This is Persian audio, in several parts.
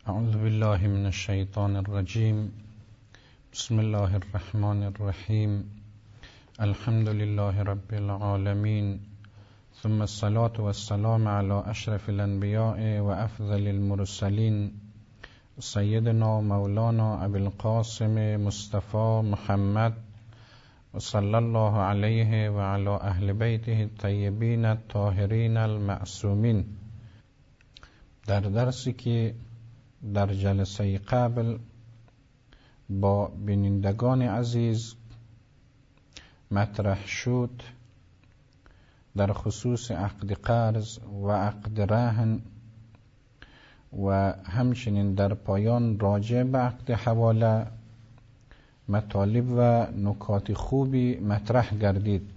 اعوذ بالله من الشیطان الرجیم. بسم الله الرحمن الرحیم. الحمد لله رب العالمین، ثم الصلاة والسلام على اشرف الانبیاء و افضل المرسلین، سیدنا مولانا ابی القاسم مصطفى محمد و صلی الله علیه و علی اهل بیته الطیبین الطاهرین المعصومین. در درسی که در جلسه قبل با بینندگان عزیز مطرح شد در خصوص عقد قرض و عقد رهن و همچنین در پایان راجع به عقد حواله مطالب و نکات خوبی مطرح گردید.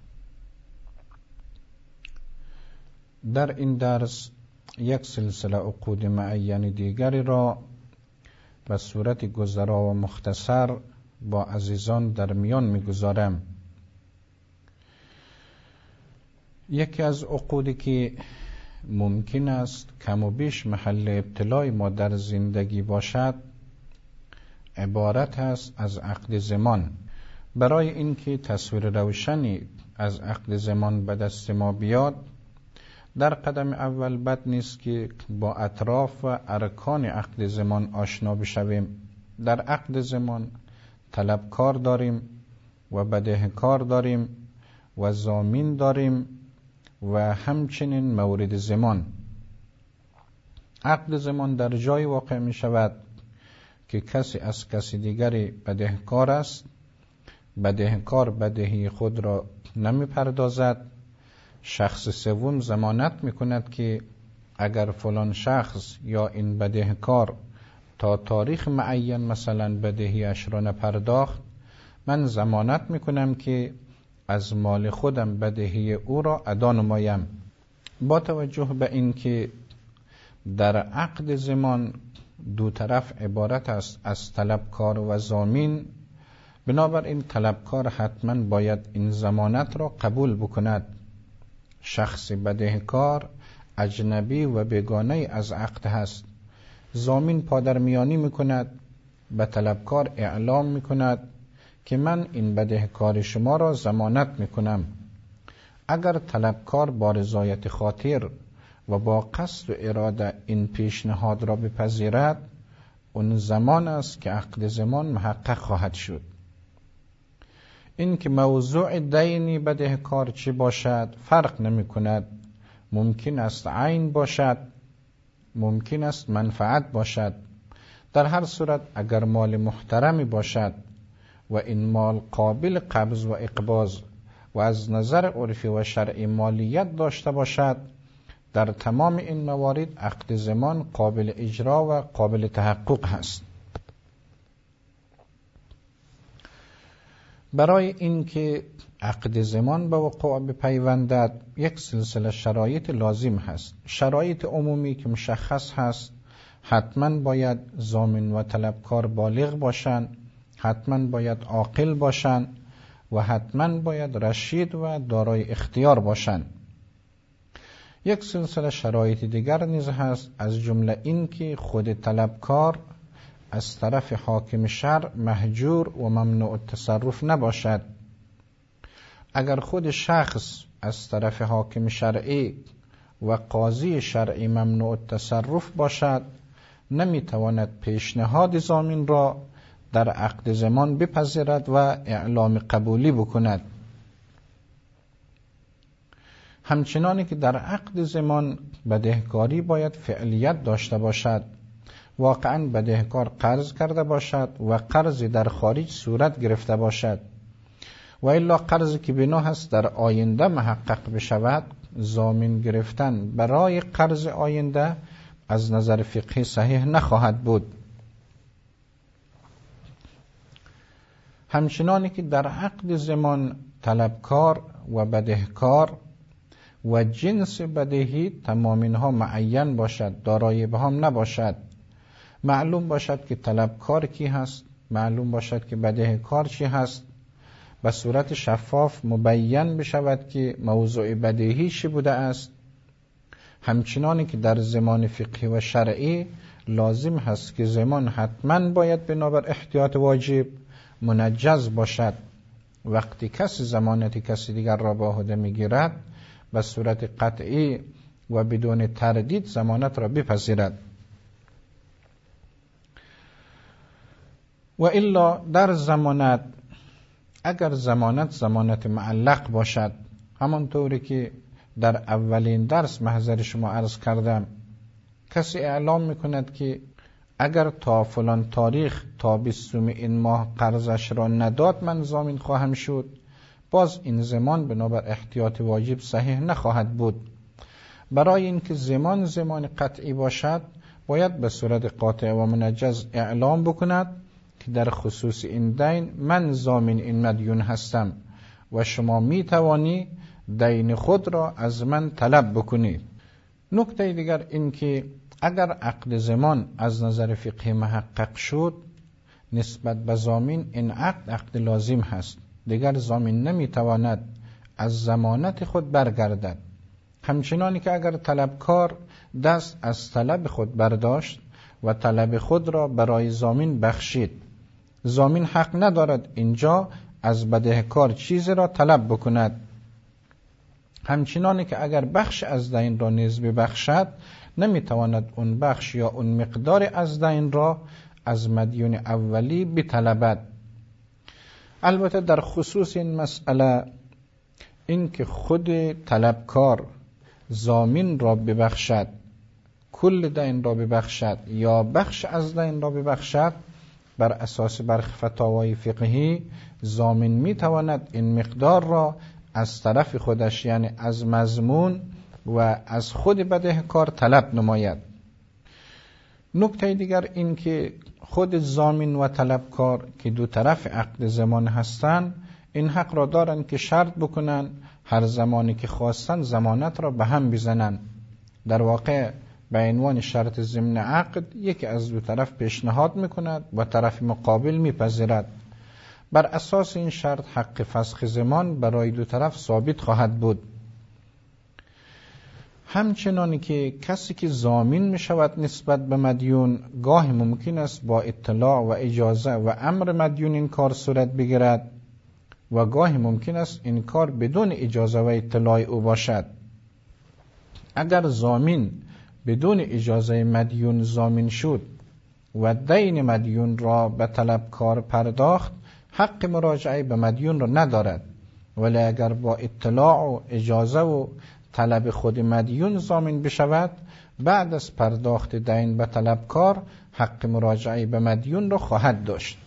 در این درس یک سلسله عقود معین دیگری را به صورت گذرا و مختصر با عزیزان در میان میگذارم. یکی از عقودی که ممکن است کم و بیش محل ابتلای ما در زندگی باشد عبارت است از عقد زمان. برای اینکه تصویر روشنی از عقد زمان به دست ما بیاد، در قدم اول بد نیست که با اطراف و ارکان عقد زمان آشنا بشویم. در عقد زمان طلبکار داریم و بدهکار داریم و ضامن داریم و همچنین مورد زمان. عقد زمان در جای واقع می شود که کسی از کسی دیگری بدهکار است، بدهکار بدهی خود را نمی پردازد، شخص سوم ضمانت میکند که اگر فلان شخص یا این بدهکار تا تاریخ معین مثلا بدهیش را نپرداخت، من ضمانت میکنم که از مال خودم بدهی او را ادا نمایم. با توجه به این که در عقد زمان دو طرف عبارت است از طلبکار و ضامن، بنابراین طلبکار حتما باید این ضمانت را قبول بکند. شخص بدهکار اجنبی و بیگانه از عقد هست. ضامن پادرمیانی میکند، به طلبکار اعلام میکند که من این بدهکار شما را ضمانت میکنم. اگر طلبکار با رضایت خاطر و با قصد و اراده این پیشنهاد را بپذیرد، اون زمان است که عقد زمان محقق خواهد شد. این که موضوع دینی بدهکار چی باشد فرق نمی کند. ممکن است عین باشد، ممکن است منفعت باشد. در هر صورت اگر مال محترمی باشد و این مال قابل قبض و اقباض و از نظر عرفی و شرعی مالیت داشته باشد، در تمام این موارد عقد زمان قابل اجرا و قابل تحقق هست. برای اینکه عقد زمان به وقوع بپیوندد یک سلسله شرایط لازم هست. شرایط عمومی که مشخص هست: حتما باید ضامن و طلبکار بالغ باشند، حتما باید عاقل باشند و حتما باید رشید و دارای اختیار باشند. یک سلسله شرایط دیگر نیز هست، از جمله این که خود طلبکار از طرف حاکم شرع محجور و ممنوع التصرف نباشد. اگر خود شخص از طرف حاکم شرعی و قاضی شرعی ممنوع التصرف باشد، نمیتواند پیشنهاد ضامن را در عقد زمان بپذیرد و اعلام قبولی بکند. همچنانی که در عقد زمان بدهکاری باید فعلیت داشته باشد، واقعا بدهکار قرض کرده باشد و قرض در خارج صورت گرفته باشد، و الا قرضی که بنا هست در آینده محقق بشود، ضامن گرفتن برای قرض آینده از نظر فقهی صحیح نخواهد بود. همچنانی که در عقد زمان طلبکار و بدهکار و جنس بدهی تمام اینها معین باشد، دارای ابهام نباشد. معلوم باشد که طلبکار کی هست، معلوم باشد که بدهکار چی هست، به صورت شفاف مبین بشود که موضوع بدیهی چی بوده است. همچنانی که در زمان فقهی و شرعی لازم هست که زمان حتما باید بنابر احتیاط واجب منجز باشد. وقتی کسی ضمانت کسی دیگر را به عهده میگیرد به صورت قطعی و بدون تردید ضمانت را بپذیرد. و الا در ضمانت اگر ضمانت معلق باشد، همانطوری که در اولین درس محضر شما عرض کردم، کسی اعلام میکند که اگر تا فلان تاریخ تا 20 این ماه قرضش را نداد من ضامن خواهم شد، باز این زمان بنابر احتیاط واجب صحیح نخواهد بود. برای اینکه زمان قطعی باشد باید به صورت قاطع و منجز اعلام بکند که در خصوص این دین من ضامن این مدیون هستم و شما می توانی دین خود را از من طلب بکنید. نکته دیگر این که اگر عقد ضمان از نظر فقهی محقق شد، نسبت به ضامن این عقد لازم هست، دیگر ضامن نمیتواند از ضمانت خود برگردد. همچنانی که اگر طلبکار دست از طلب خود برداشت و طلب خود را برای ضامن بخشید، ضامن حق ندارد اینجا از بدهکار چیزی را طلب بکند. همچنانی که اگر بخش از دین را نیز ببخشد، نمیتواند اون بخش یا اون مقدار از دین را از مدیون اولی بطلبد. البته در خصوص این مسئله این که خود طلبکار ضامن را ببخشد، کل دین را ببخشد یا بخش از دین را ببخشد، بر اساس برخی فتاوای فقهی ضامن میتواند این مقدار را از طرف خودش، یعنی از مضمون و از خود بدهکار طلب نماید. نکته دیگر این که خود ضامن و طلبکار که دو طرف عقد ضمان هستند، این حق را دارند که شرط بکنن هر زمانی که خواستن ضمانت را به هم بزنن. در واقع به عنوان شرط ضمن عقد یکی از دو طرف پیشنهاد میکند و طرف مقابل میپذیرد. بر اساس این شرط حق فسخ ضمان برای دو طرف ثابت خواهد بود. همچنانی که کسی که ضامن می شود نسبت به مدیون، گاهی ممکن است با اطلاع و اجازه و امر مدیون این کار صورت بگیرد و گاهی ممکن است این کار بدون اجازه و اطلاع او باشد. اگر ضامن بدون اجازه مدیون ضامن شد و دین مدیون را به طلبکار پرداخت، حق مراجعه به مدیون را ندارد. ولی اگر با اطلاع و اجازه و طلب خود مدیون ضامن بشود، بعد از پرداخت دین به طلبکار حق مراجعه به مدیون را خواهد داشت.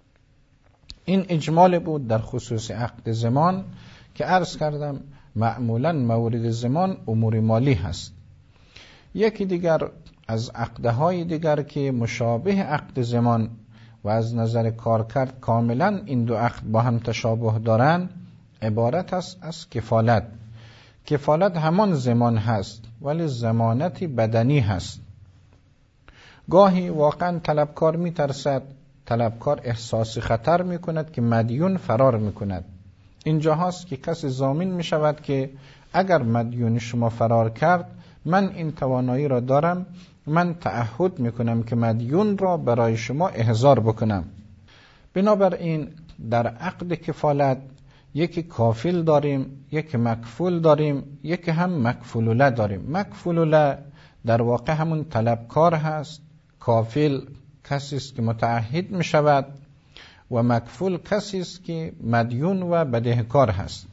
این اجمال بود در خصوص عقد ضمان که عرض کردم معمولا مورد ضمان امور مالی هست. یکی دیگر از عقدهای دیگر که مشابه عقد ضمان و از نظر کارکرد کاملا این دو عقد با هم تشابه دارند، عبارت است از کفالت. کفالت همان ضمان هست ولی ضمانت بدنی هست. گاهی واقعا طلبکار میترسد، طلبکار احساس خطر میکند که مدیون فرار میکند. اینجا هست که کسی ضامن میشود که اگر مدیون شما فرار کرد، من این توانایی را دارم، من تعهد میکنم که مدیون را برای شما احضار بکنم. بنابراین در عقد کفالت یکی کافل داریم، یکی مکفول داریم، یکی هم مکفول له داریم. مکفول له در واقع همون طلبکار هست، کافل کسی است که متعهد می شود و مکفول کسی است که مدیون و بدهکار هست.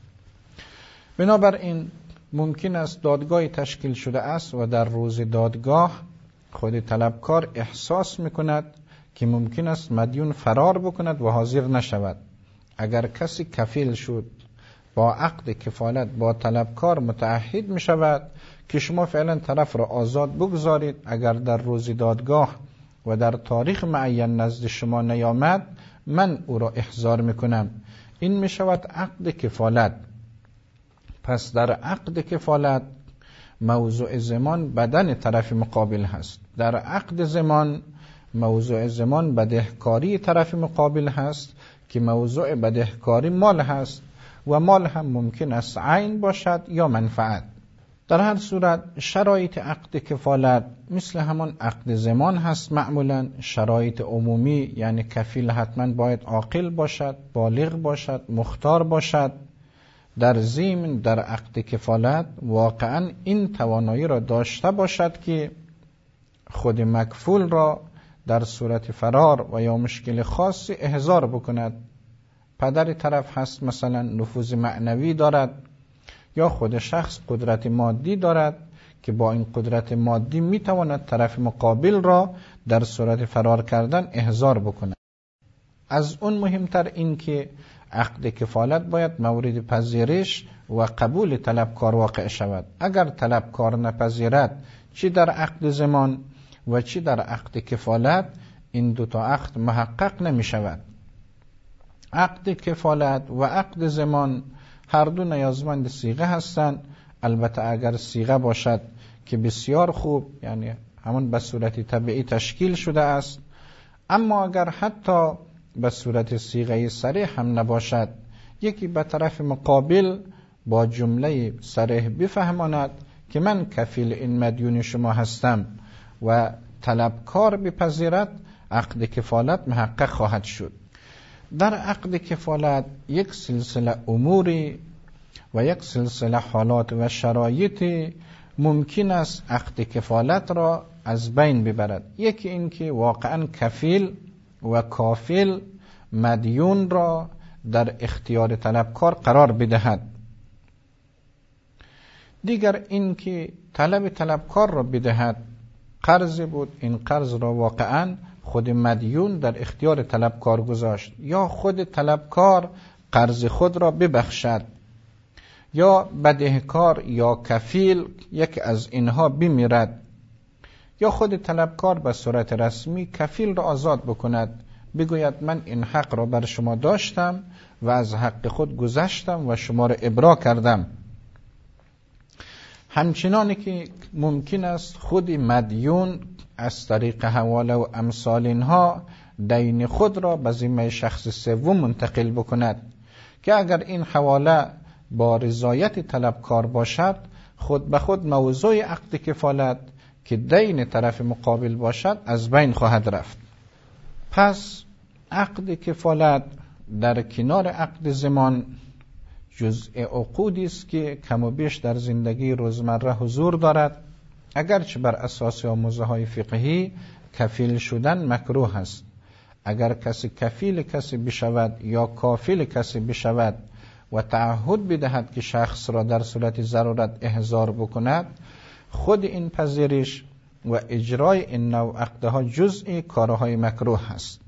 بنابراین ممکن است دادگاهی تشکیل شده است و در روز دادگاه خود طلبکار احساس می کند که ممکن است مدیون فرار بکند و حاضر نشود. اگر کسی کفیل شد با عقد کفالت با طلبکار متعهد می شود که شما فعلا طرف را آزاد بگذارید، اگر در روز دادگاه و در تاریخ معین نزد شما نیامد، من او را احضار می کنم. این می شود عقد کفالت. پس در عقد کفالت موضوع ضمان بدن طرف مقابل هست. در عقد ضمان موضوع ضمان بدهکاری طرف مقابل هست که موضوع بدهکاری مال هست و مال هم ممکن است عین باشد یا منفعت. در هر صورت شرایط عقد کفالت مثل همان عقد ضمان هست. معمولا شرایط عمومی یعنی کفیل حتما باید عاقل باشد، بالغ باشد، مختار باشد. در ضمن در عقد کفالت واقعا این توانایی را داشته باشد که خود مکفول را در صورت فرار و یا مشکل خاصی احضار بکند. پدر طرف هست مثلا نفوذ معنوی دارد، یا خود شخص قدرت مادی دارد که با این قدرت مادی میتواند طرف مقابل را در صورت فرار کردن احضار بکند. از اون مهمتر این که عقد کفالت باید مورد پذیرش و قبول طلبکار واقع شود. اگر طلبکار نپذیرد، چی در عقد ضمان و چی در عقد کفالت، این دو تا عقد محقق نمی شود. عقد کفالت و عقد ضمان هر دو نیازمند صیغه هستند. البته اگر صیغه باشد که بسیار خوب، یعنی همون به صورت طبیعی تشکیل شده است. اما اگر حتی به صورت صیغه صریح هم نباشد، یکی به طرف مقابل با جمله صریح بفهماند که من کفیل این مدیون شما هستم و طلبکار بپذیرد، عقد کفالت محقق خواهد شد. در عقد کفالت یک سلسله اموری و یک سلسله حالات و شرایط ممکن است عقد کفالت را از بین ببرد. یکی این که واقعا کفیل و کافل مدیون را در اختیار طلبکار قرار بدهد. دیگر این که طلب طلبکار را بدهد. قرض بود، این قرض را واقعا خود مدیون در اختیار طلبکار گذاشت، یا خود طلبکار قرض خود را ببخشد، یا بدهکار یا کفیل یک از اینها بمیرد، یا خود طلبکار به صورت رسمی کفیل را آزاد بکند، بگوید من این حق را بر شما داشتم و از حق خود گذشتم و شما را ابرا کردم. همچنانی که ممکن است خود مدیون از طریق حواله و امثال اینها دین خود را به ذمه شخص سوم منتقل بکند که اگر این حواله با رضایت طلبکار باشد، خود به خود موضوع عقد کفالت که دین طرف مقابل باشد از بین خواهد رفت. پس عقد کفالت در کنار عقد ضمان جزء عقودی است که کم و بیش در زندگی روزمره حضور دارد. اگرچه بر اساس آموزه‌های فقهی کفیل شدن مکروه است. اگر کسی کفیل کسی بشود یا کافل کسی بشود و تعهد بدهد که شخص را در صورت ضرورت احضار بکند، خود این پذیرش و اجرای این نوع عقدها جزء کارهای مکروه است.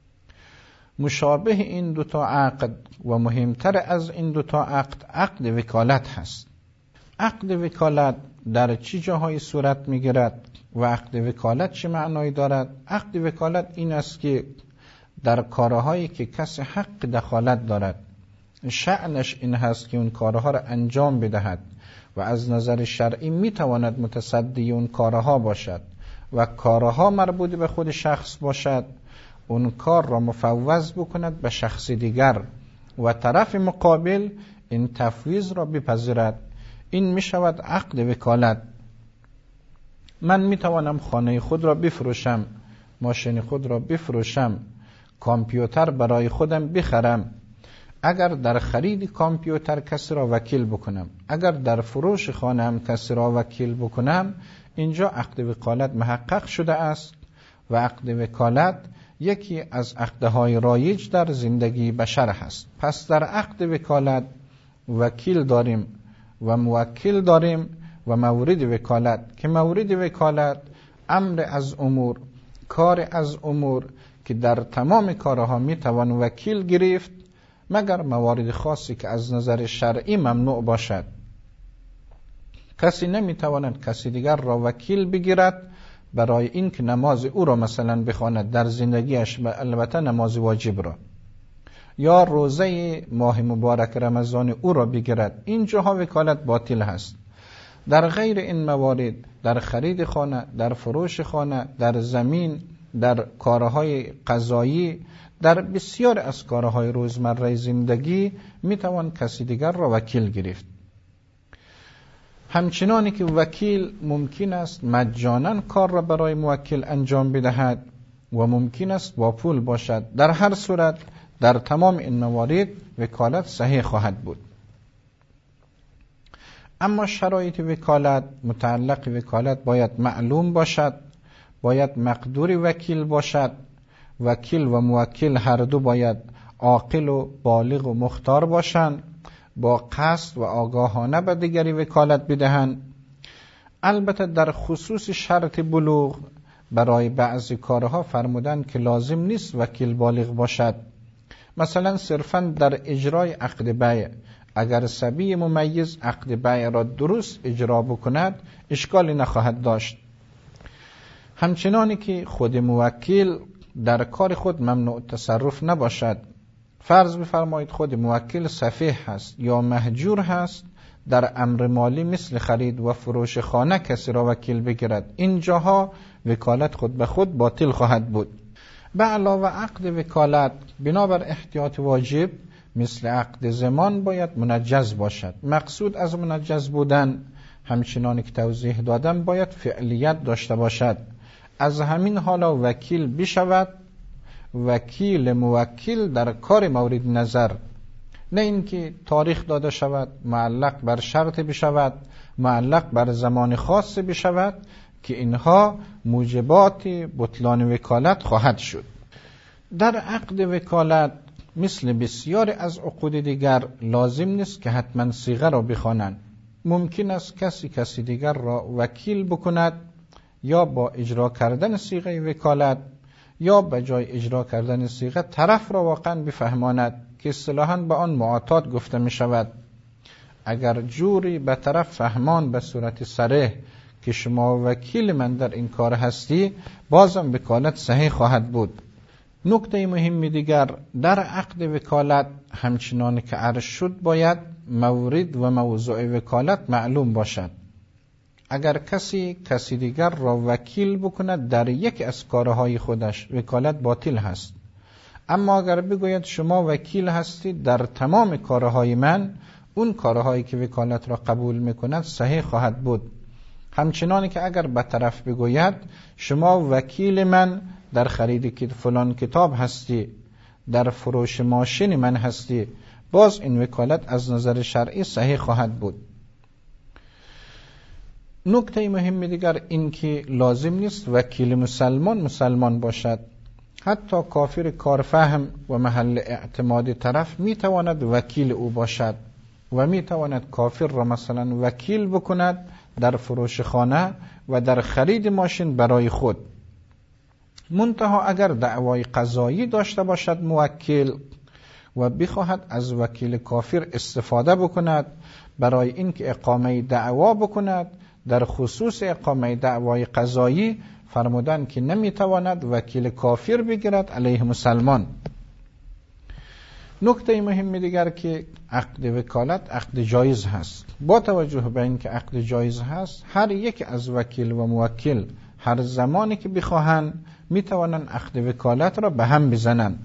مشابه این دوتا عقد و مهمتر از این دوتا عقد، عقد وکالت هست. عقد وکالت در چه جاهای صورت میگیرد و عقد وکالت چه معنایی دارد؟ عقد وکالت این است که در کارهایی که کسی حق دخالت دارد، شأنش این هست که اون کارها را انجام بدهد و از نظر شرعی میتواند متصدی اون کارها باشد و کارها مربوط به خود شخص باشد، اون کار را مفوض بکند به شخص دیگر و طرف مقابل این تفویض را بپذیرد. این می شود عقد وکالت. من می توانم خانه خود را بفروشم، ماشین خود را بفروشم، کامپیوتر برای خودم بخرم. اگر در خرید کامپیوتر کسی را وکیل بکنم، اگر در فروش خانه هم کسی را وکیل بکنم، اینجا عقد وکالت محقق شده است و عقد وکالت یکی از عقدهای رایج در زندگی بشر هست. پس در عقد وکالت وکیل داریم و موکل داریم و مورد وکالت، که مورد وکالت امر از امور، کار از امور که در تمام کارها میتوان وکیل گرفت مگر موارد خاصی که از نظر شرعی ممنوع باشد. کسی نمیتواند کسی دیگر را وکیل بگیرد برای این که نماز او را مثلا بخواند در زندگیش، البته نماز واجب را، یا روزه ماه مبارک رمضان او را بگیرد. این جاها وکالت باطل هست. در غیر این موارد، در خرید خانه، در فروش خانه، در زمین، در کارهای قضایی، در بسیار از کارهای روزمره زندگی میتوان کسی دیگر را وکیل گرفت. همچنانی که وکیل ممکن است مجانا کار را برای موکل انجام بدهد و ممکن است با پول باشد. در هر صورت در تمام این موارد وکالت صحیح خواهد بود. اما شرایط وکالت، متعلق وکالت باید معلوم باشد، باید مقدور وکیل باشد. وکیل و موکل هر دو باید عاقل و بالغ و مختار باشند، با قصد و آگاهانه به دیگری وکالت بدهند. البته در خصوص شرط بلوغ برای بعضی کارها فرمودند که لازم نیست وکیل بالغ باشد. مثلا صرفاً در اجرای عقد بیع، اگر صبی ممیز عقد بیع را درست اجرا بکند اشکالی نخواهد داشت. همچنانی که خود موکل در کار خود ممنوع تصرف نباشد. فرض بفرمایید خود موکل سفیه هست یا مهجور هست، در امر مالی مثل خرید و فروش خانه کسی را وکیل بگیرد، اینجاها وکالت خود به خود باطل خواهد بود. به علاوه عقد وکالت بنابر احتیاط واجب مثل عقد ضمان باید منجز باشد. مقصود از منجز بودن، همچنانی که توضیح دادم، باید فعلیت داشته باشد. از همین حالا وکیل بشود وکیل موکل در کار مورد نظر، نه اینکه تاریخ داده شود، معلق بر شرط بشود، معلق بر زمان خاص بشود که اینها موجبات بطلان وکالت خواهد شد. در عقد وکالت مثل بسیار از عقود دیگر لازم نیست که حتما صیغه را بخوانند. ممکن است کسی دیگر را وکیل بکند، یا با اجرا کردن صیغه وکالت یا به جای اجرا کردن صیغه طرف را واقعا بفهماند که اصطلاحاً به آن معاطات گفته می شود. اگر جوری به طرف فهمان به صورت صریح که شما وکیل من در این کار هستی، بازم وکالت صحیح خواهد بود. نکته مهم دیگر در عقد وکالت، همچنان که عرض شد، باید مورد و موضوع وکالت معلوم باشد. اگر کسی دیگر را وکیل بکند در یک از کارهای خودش، وکالت باطل هست. اما اگر بگوید شما وکیل هستید در تمام کارهای من، اون کارهایی که وکالت را قبول میکند صحیح خواهد بود. همچنانی که اگر به طرف بگوید شما وکیل من در خرید فلان کتاب هستی، در فروش ماشین من هستی، باز این وکالت از نظر شرعی صحیح خواهد بود. نکته مهم دیگر این که لازم نیست وکیل مسلمان باشد. حتی کافر کارفهم و محل اعتماد طرف میتواند وکیل او باشد و میتواند کافر را مثلا وکیل بکند در فروش خانه و در خرید ماشین برای خود. منتها اگر دعوای قضایی داشته باشد موکل و بخواهد از وکیل کافر استفاده بکند برای اینکه اقامه دعوا بکند، در خصوص اقامه دعوای قضایی فرمودن که نمیتواند وکیل کافر بگیرد علیه مسلمان. نکته مهم دیگر که عقد وکالت عقد جایز هست. با توجه به اینکه عقد جایز هست، هر یک از وکیل و موکل هر زمانی که بخواهند میتوانند عقد وکالت را به هم بزنند.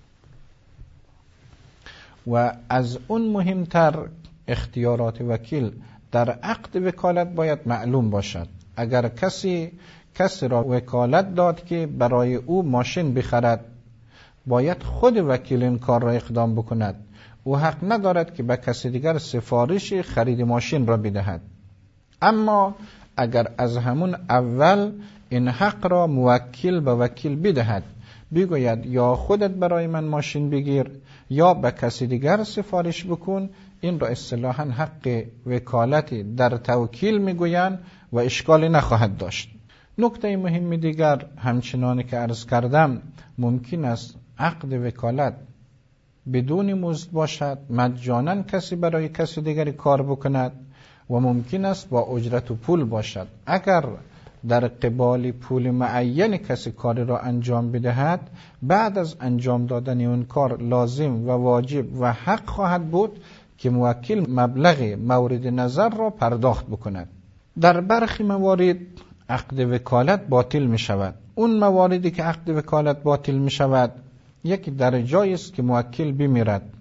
و از اون مهمتر اختیارات وکیل در عقد وکالت باید معلوم باشد. اگر کسی را وکالت داد که برای او ماشین بخرد، باید خود وکیل این کار را اقدام بکند. او حق ندارد که به کسی دیگر سفارش خرید ماشین را بدهد. اما اگر از همون اول این حق را موکل به وکیل بدهد، بگوید یا خودت برای من ماشین بگیر یا به کسی دیگر سفارش بکن، این را اصطلاحاً حق وکالت در توکیل میگویند و اشکالی نخواهد داشت. نکته مهم دیگر، همچنان که عرض کردم، ممکن است عقد وکالت بدون مزد باشد، مجانا کسی برای کسی دیگری کار بکند، و ممکن است با اجرت و پول باشد. اگر در قبال پول معین کسی کاری را انجام بدهد، بعد از انجام دادن اون کار لازم و واجب و حق خواهد بود که موکل مبلغ مورد نظر را پرداخت بکند. در برخی موارد عقد وکالت باطل می شود. اون مواردی که عقد وکالت باطل می شود، یک در جایی است که موکل بمیرد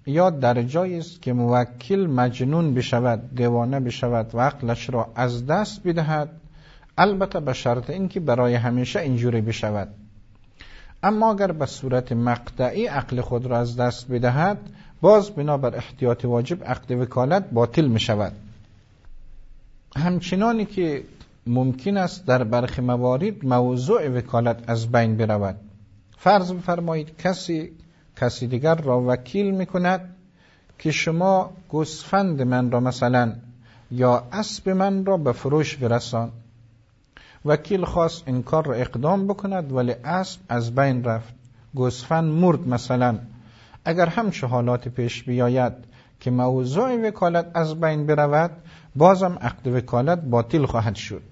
یا در جایی است که موکل مجنون بشود، دیوانه بشود و عقلش را از دست بدهد، البته به شرط اینکه برای همیشه اینجوری بشود. اما اگر به صورت مقطعی عقل خود را از دست بدهد، باز بنابر احتیاط واجب عقد وکالت باطل می شود. همچنانی که ممکن است در برخی موارد موضوع وکالت از بین برود. فرض بفرمایید کسی دیگر را وکیل می کند که شما گوسفند من را مثلا یا اسب من را به فروش برسان. وکیل خواست این کار را اقدام بکند ولی اسب از بین رفت، گوسفند مرد مثلا. اگر همچه حالات پیش بیاید که موضوع وکالت از بین برود، بازم عقد وکالت باطل خواهد شد.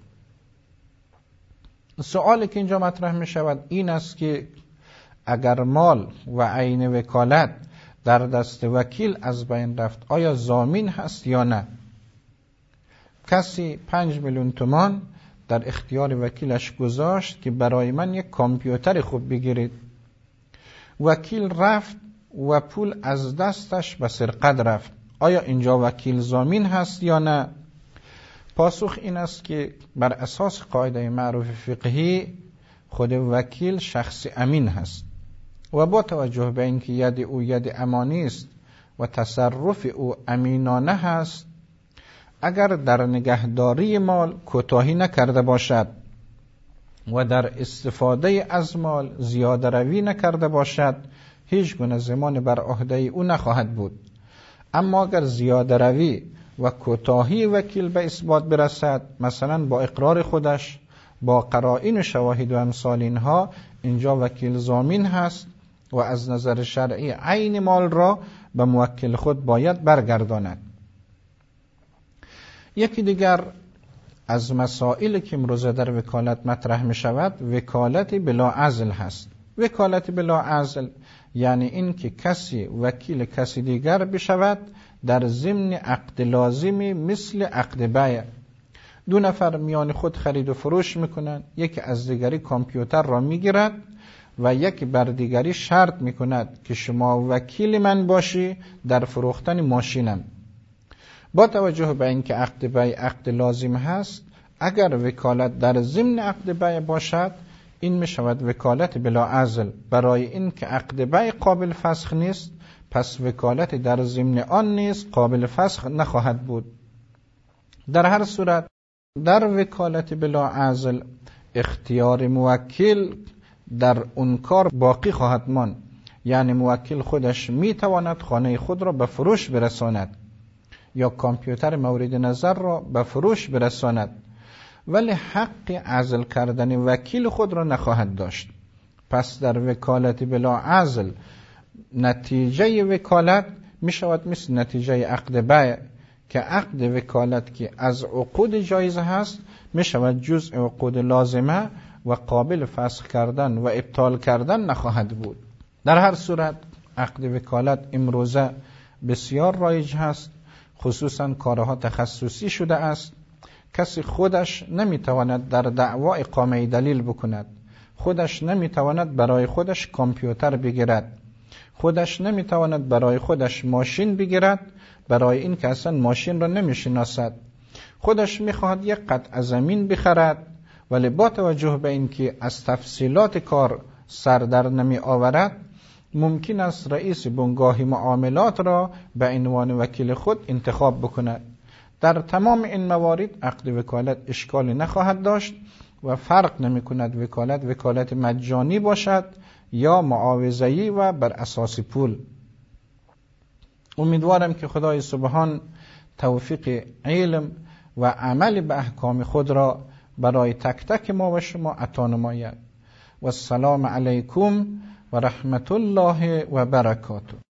سوالی که اینجا مطرح می شود این است که اگر مال و عین وکالت در دست وکیل از بین رفت، آیا ضامن هست یا نه؟ کسی 5 میلیون تومان در اختیار وکیلش گذاشت که برای من یک کامپیوتر خوب بگیرید. وکیل رفت و پول از دستش به سرقت رفت. آیا اینجا وکیل ضامن هست یا نه؟ پاسخ این است که بر اساس قاعده معروف فقهی خود وکیل شخص امین هست و با توجه به اینکه ید او ید امانی است و تصرف او امینانه هست، اگر در نگهداری مال کوتاهی نکرده باشد و در استفاده از مال زیاده روی نکرده باشد، هیچ گونه ضمان بر عهده او نخواهد بود. اما اگر زیاده روی و کوتاهی وکیل به اثبات برسد، مثلا با اقرار خودش، با قرائن و شواهد و امثال اینها، اینجا وکیل ضامن هست و از نظر شرعی عین مال را به موکل خود باید برگرداند. یکی دیگر از مسائل که امروزه در وکالت مطرح می شود، وکالت بلا عزل هست. وکالت بلا عزل یعنی این که کسی وکیل کسی دیگر بشود در ضمن عقد لازمی مثل عقد بیع. 2 نفر میان خود خرید و فروش میکنند، یکی از دیگری کامپیوتر را میگیرد و یکی بر دیگری شرط میکند که شما وکیل من باشی در فروختن ماشینم. با توجه به اینکه عقد بیع عقد لازم هست، اگر وکالت در ضمن عقد بیع باشد، این می شود وکالت بلا عزل. برای این که عقد بیع قابل فسخ نیست، پس وکالت در ضمن آن نیز قابل فسخ نخواهد بود. در هر صورت در وکالت بلا عزل اختیار موکل در اون کار باقی خواهد ماند. یعنی موکل خودش می تواند خانه خود را به فروش برساند یا کامپیوتر مورد نظر را به فروش برساند، ولی حق عزل کردن وکیل خود را نخواهد داشت. پس در وکالت بلا عزل نتیجه وکالت می شود مثل نتیجه عقد بیع، که عقد وکالت که از عقود جایزه هست می شود جزء عقود لازمه و قابل فسخ کردن و ابطال کردن نخواهد بود. در هر صورت عقد وکالت امروزه بسیار رایج هست، خصوصا کارها تخصصی شده است. کسی خودش نمیتواند در دعوا اقامه دلیل بکند، خودش نمیتواند برای خودش کامپیوتر بگیرد، خودش نمیتواند برای خودش ماشین بگیرد، برای این که اصلا ماشین را نمیشناسد. خودش میخواهد یک قطعه زمین بخرد، ولی با توجه به این که از تفصیلات کار سر در نمی آورد، ممکن است رئیس بنگاه معاملات را به عنوان وکیل خود انتخاب بکند. در تمام این موارد عقد وکالت اشکالی نخواهد داشت و فرق نمی کند وکالت مجانی باشد یا معاوضه‌ای و بر اساس پول. امیدوارم که خدای سبحان توفیق علم و عمل به احکام خود را برای تک تک ما و شما عطا نماید. و السلام علیکم و رحمت الله و برکاته.